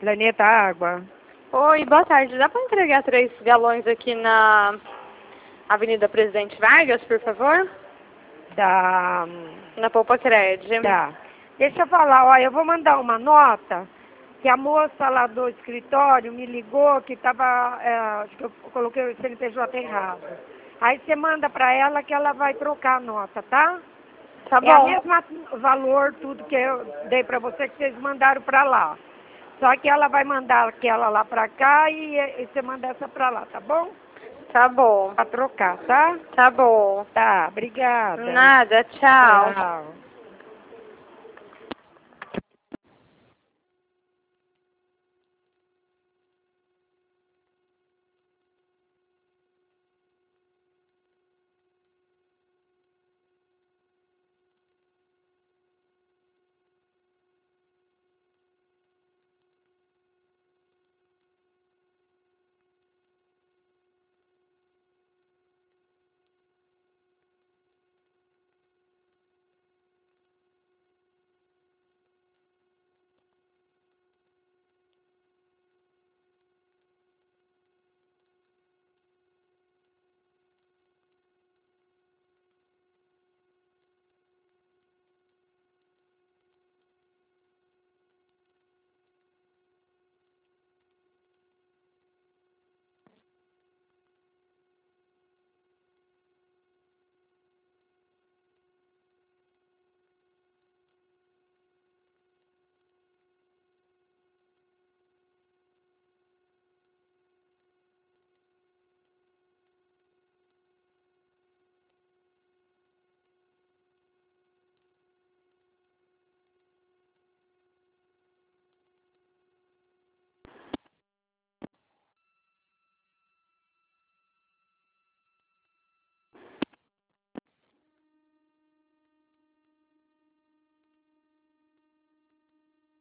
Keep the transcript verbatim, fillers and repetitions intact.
Planeta Água. Oi, boa tarde. Dá para entregar três galões aqui na Avenida Presidente Vargas, por favor? Da... Na Poupa Cred. Tá. Deixa eu falar, ó, eu vou mandar uma nota que a moça lá do escritório me ligou que tava, é, acho que eu coloquei o C N P J errado. Aí você manda pra ela que ela vai trocar a nota, tá? Tá É a bom. mesma valor, tudo que eu dei pra você, que vocês mandaram pra lá. Só que ela vai mandar aquela lá pra cá e, e você manda essa pra lá, tá bom? Tá bom. Pra trocar, tá? Tá bom. Tá, obrigada. Nada, tchau. Tchau.